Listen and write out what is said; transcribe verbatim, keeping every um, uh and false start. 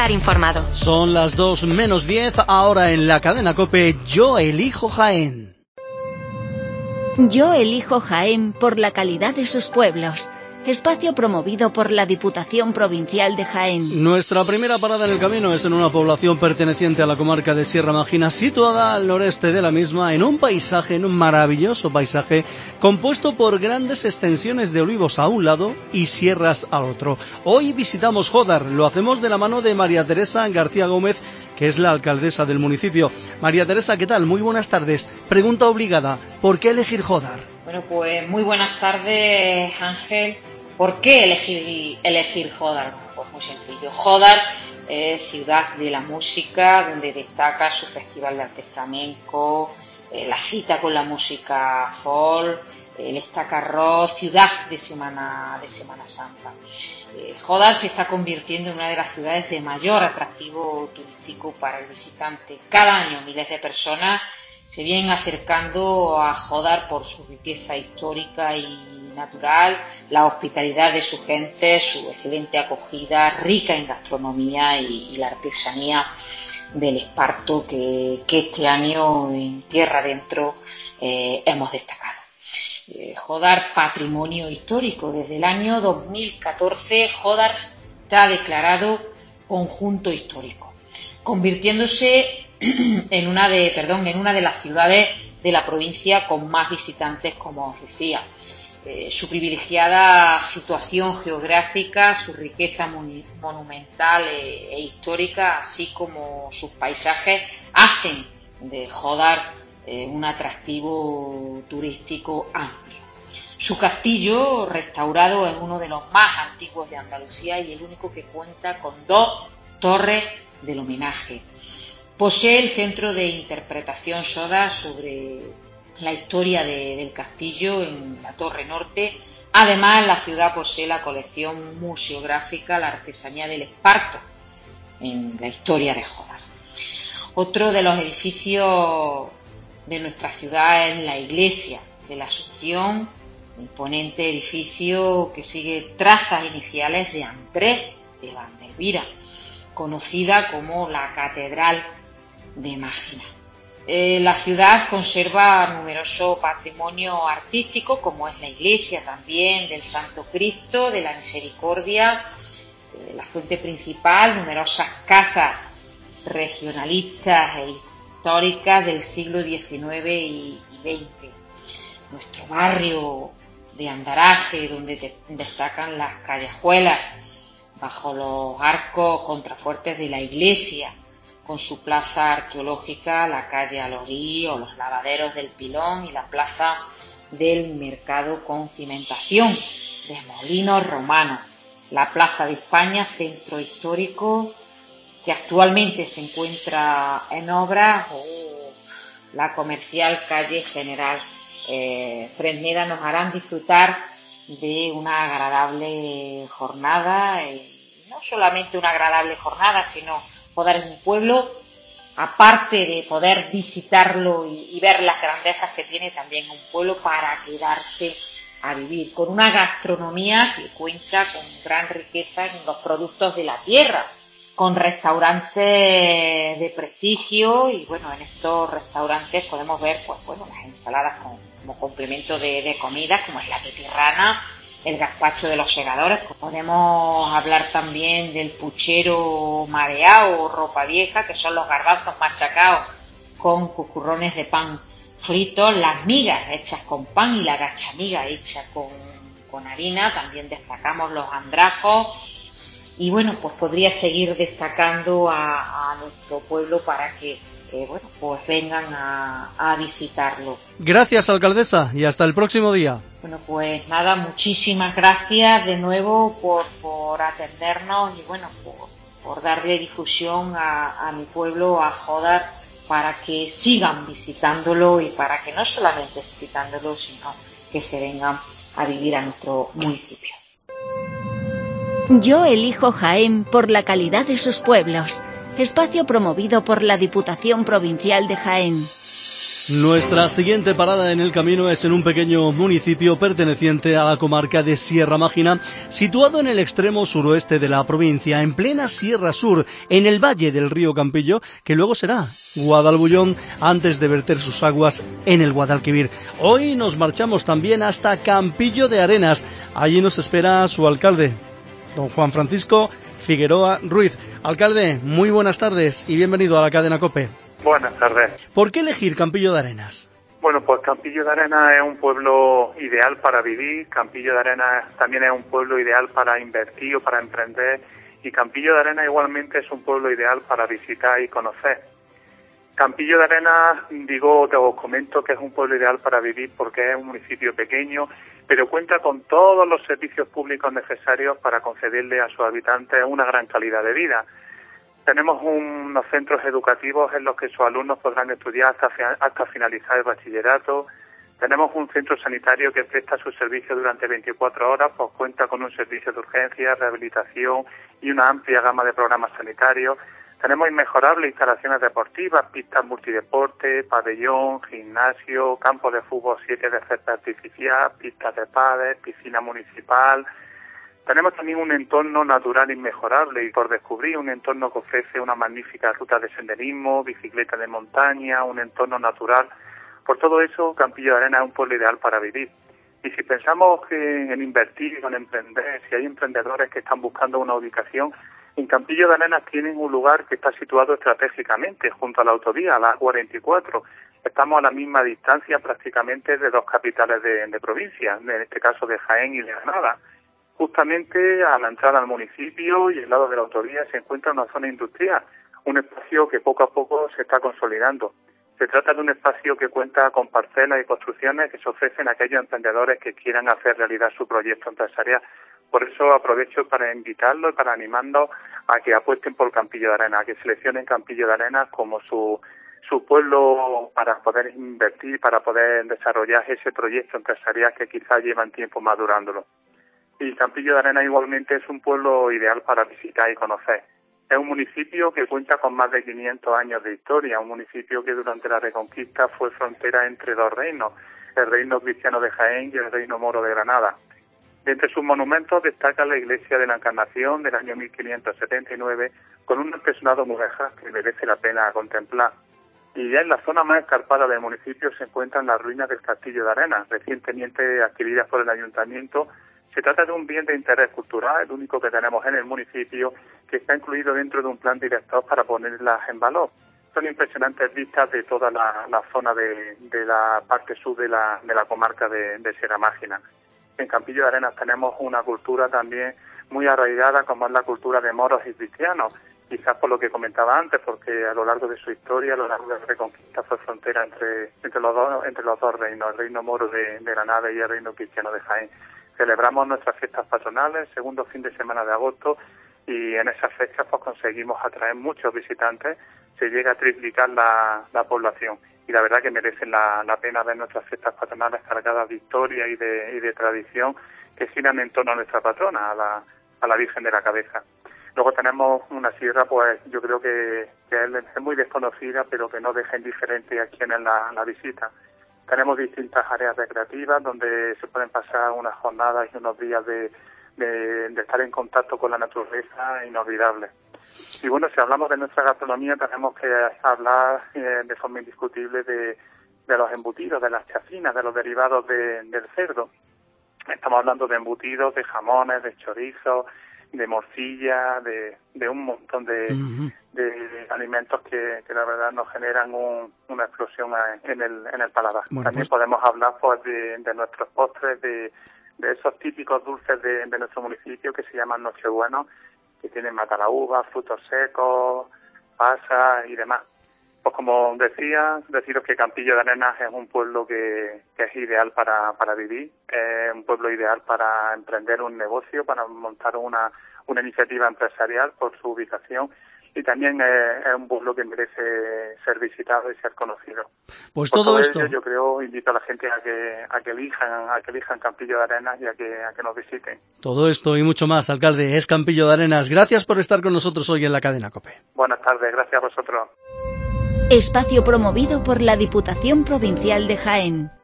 estar informado. Son las dos menos diez, ahora en la cadena COPE, Yo elijo Jaén. Yo elijo Jaén por la calidad de sus pueblos. Espacio promovido por la Diputación Provincial de Jaén. Nuestra primera parada en el camino es en una población perteneciente a la comarca de Sierra Mágina, situada al noreste de la misma, en un paisaje, en un maravilloso paisaje, compuesto por grandes extensiones de olivos a un lado y sierras al otro. Hoy visitamos Jódar, lo hacemos de la mano de María Teresa García Gómez, que es la alcaldesa del municipio. María Teresa, ¿qué tal? Muy buenas tardes. Pregunta obligada, ¿por qué elegir Jódar? Bueno, pues muy buenas tardes, Ángel. ¿Por qué elegir, elegir Jódar? Pues muy sencillo. Jódar es ciudad de la música, donde destaca su festival de arte flamenco, eh, la cita con la música folk, el estacarro, ciudad de Semana, de Semana Santa. Eh, Jódar se está convirtiendo en una de las ciudades de mayor atractivo turístico para el visitante. Cada año miles de personas se vienen acercando a Jódar por su riqueza histórica y natural, la hospitalidad de su gente, su excelente acogida, rica en gastronomía y, y la artesanía del esparto que, que este año en tierra adentro eh, hemos destacado. Eh, Jódar, patrimonio histórico. Desde el año dos mil catorce, Jódar está declarado conjunto histórico, convirtiéndose en una de, perdón, en una de las ciudades de la provincia con más visitantes, como os decía. Eh, su privilegiada situación geográfica, su riqueza monumental e, e histórica, así como sus paisajes, hacen de Jódar eh, un atractivo turístico amplio. Su castillo, restaurado, es uno de los más antiguos de Andalucía y el único que cuenta con dos torres del homenaje. Posee el centro de interpretación Soda sobre la historia de, del castillo en la Torre Norte. Además, la ciudad posee la colección museográfica La artesanía del esparto en la historia de Jódar. Otro de los edificios de nuestra ciudad es la iglesia de la Asunción, imponente edificio que sigue trazas iniciales de Andrés de Vandelvira, conocida como la Catedral de Mágina. Eh, la ciudad conserva numeroso patrimonio artístico, como es la iglesia también del Santo Cristo de la Misericordia, eh, la fuente principal, numerosas casas regionalistas e históricas del siglo diecinueve y veinte. Nuestro barrio de Andaraje, donde te, destacan las callejuelas bajo los arcos contrafuertes de la iglesia, con su plaza arqueológica, la calle Alorí o los lavaderos del Pilón y la plaza del Mercado con cimentación de molinos romanos, la Plaza de España, centro histórico que actualmente se encuentra en obras, o la comercial calle General eh, Fresneda nos harán disfrutar de una agradable jornada, y no solamente una agradable jornada, sino Jódar es un pueblo, aparte de poder visitarlo y, y ver las grandezas que tiene, también un pueblo para quedarse a vivir, con una gastronomía que cuenta con gran riqueza en los productos de la tierra, con restaurantes de prestigio, y bueno, en estos restaurantes podemos ver pues bueno las ensaladas con, como complemento de, de comidas, como es la petirrana, el gazpacho de los segadores. Podemos hablar también del puchero mareado o ropa vieja, que son los garbanzos machacados con cucurrones de pan fritos, las migas hechas con pan y la gachamiga hecha con, con harina. También destacamos los andrajos, y bueno, pues podría seguir destacando a, a nuestro pueblo para que eh, bueno, pues vengan a, a visitarlo. Gracias, alcaldesa, y hasta el próximo día. Bueno, pues nada, muchísimas gracias de nuevo por, por atendernos y bueno, por, por darle difusión a, a mi pueblo, a Jódar, para que sigan visitándolo y para que no solamente visitándolo, sino que se vengan a vivir a nuestro municipio. Yo elijo Jaén por la calidad de sus pueblos. Espacio promovido por la Diputación Provincial de Jaén. Nuestra siguiente parada en el camino es en un pequeño municipio perteneciente a la comarca de Sierra Mágina, situado en el extremo suroeste de la provincia, en plena Sierra Sur, en el valle del río Campillo, que luego será Guadalbullón antes de verter sus aguas en el Guadalquivir. Hoy nos marchamos también hasta Campillo de Arenas. Allí nos espera su alcalde, don Juan Francisco Figueroa Ruiz. Alcalde, muy buenas tardes y bienvenido a la cadena COPE. Buenas tardes. ¿Por qué elegir Campillo de Arenas? Bueno, pues Campillo de Arenas es un pueblo ideal para vivir, Campillo de Arenas también es un pueblo ideal para invertir o para emprender, y Campillo de Arenas igualmente es un pueblo ideal para visitar y conocer. Campillo de Arenas, digo, te os comento que es un pueblo ideal para vivir porque es un municipio pequeño, pero cuenta con todos los servicios públicos necesarios para concederle a sus habitantes una gran calidad de vida. Tenemos unos centros educativos en los que sus alumnos podrán estudiar hasta, hasta finalizar el bachillerato. Tenemos un centro sanitario que presta sus servicios durante veinticuatro horas, pues cuenta con un servicio de urgencia, rehabilitación y una amplia gama de programas sanitarios. Tenemos inmejorables instalaciones deportivas, pistas multideporte, pabellón, gimnasio, campo de fútbol siete de césped artificial, pistas de pádel, piscina municipal. Tenemos también un entorno natural inmejorable y por descubrir, un entorno que ofrece una magnífica ruta de senderismo, bicicleta de montaña, un entorno natural. Por todo eso, Campillo de Arenas es un pueblo ideal para vivir. Y si pensamos que en invertir, en emprender, si hay emprendedores que están buscando una ubicación, en Campillo de Arenas tienen un lugar que está situado estratégicamente junto a la autovía, la A cuarenta y cuatro. Estamos a la misma distancia prácticamente de dos capitales de, de provincia, en este caso de Jaén y de Granada. Justamente a la entrada al municipio y al lado de la autovía se encuentra una zona industrial, un espacio que poco a poco se está consolidando. Se trata de un espacio que cuenta con parcelas y construcciones que se ofrecen a aquellos emprendedores que quieran hacer realidad su proyecto empresarial. Por eso aprovecho para invitarlos y para animarlos a que apuesten por Campillo de Arenas, a que seleccionen Campillo de Arenas como su, su pueblo para poder invertir, para poder desarrollar ese proyecto empresarial que quizás llevan tiempo madurándolo. Y Campillo de Arenas igualmente es un pueblo ideal para visitar y conocer. Es un municipio que cuenta con más de quinientos años de historia, un municipio que durante la Reconquista fue frontera entre dos reinos, el reino cristiano de Jaén y el reino moro de Granada. De entre sus monumentos destaca la iglesia de la Encarnación del año mil quinientos setenta y nueve, con un impresionado murallas que merece la pena contemplar. Y ya en la zona más escarpada del municipio se encuentran las ruinas del Castillo de Arenas, recientemente adquiridas por el ayuntamiento. Se trata de un bien de interés cultural, el único que tenemos en el municipio, que está incluido dentro de un plan director para ponerlas en valor. Son impresionantes vistas de toda la, la zona de, de la parte sur de la, de la comarca de, de Sierra Mágina. En Campillo de Arenas tenemos una cultura también muy arraigada, como es la cultura de moros y cristianos, quizás por lo que comentaba antes, porque a lo largo de su historia, a lo largo de la Reconquista, fue frontera entre, entre, los, dos, entre los dos reinos, el reino moro de, de Granada y el reino cristiano de Jaén. Celebramos nuestras fiestas patronales, segundo fin de semana de agosto, y en esas fechas pues conseguimos atraer muchos visitantes, se llega a triplicar la, la población, y la verdad que merecen la, la pena ver nuestras fiestas patronales cargadas de historia y de, y de tradición que giran en torno a nuestra patrona, a la, a la Virgen de la Cabeza. Luego tenemos una sierra, pues yo creo que, que es muy desconocida, pero que no deja indiferente a quienes la, la visitan. Tenemos distintas áreas recreativas donde se pueden pasar unas jornadas y unos días de, de, de estar en contacto con la naturaleza inolvidable. Y bueno, si hablamos de nuestra gastronomía, tenemos que hablar eh, de forma indiscutible de, de los embutidos, de las chacinas, de los derivados de, del cerdo. Estamos hablando de embutidos, de jamones, de chorizos, de morcilla, de, de un montón de, uh-huh. de alimentos que, que la verdad nos generan un, una explosión en el, en el paladar. Bueno, También pues... podemos hablar pues de, de nuestros postres, de, de esos típicos dulces de, de nuestro municipio que se llaman Nochebuenos, que tienen matalaúva, frutos secos, pasas y demás. Pues como decía, deciros que Campillo de Arenas es un pueblo que, que es ideal para, para vivir, es un pueblo ideal para emprender un negocio, para montar una, una iniciativa empresarial por su ubicación, y también es, es un pueblo que merece ser visitado y ser conocido. Pues por todo, todo esto. Ello, yo creo, invito a la gente a que, a que elijan, a que elijan Campillo de Arenas y a que, a que nos visiten. Todo esto y mucho más, alcalde, es Campillo de Arenas. Gracias por estar con nosotros hoy en la cadena COPE. Buenas tardes, gracias a vosotros. Espacio promovido por la Diputación Provincial de Jaén.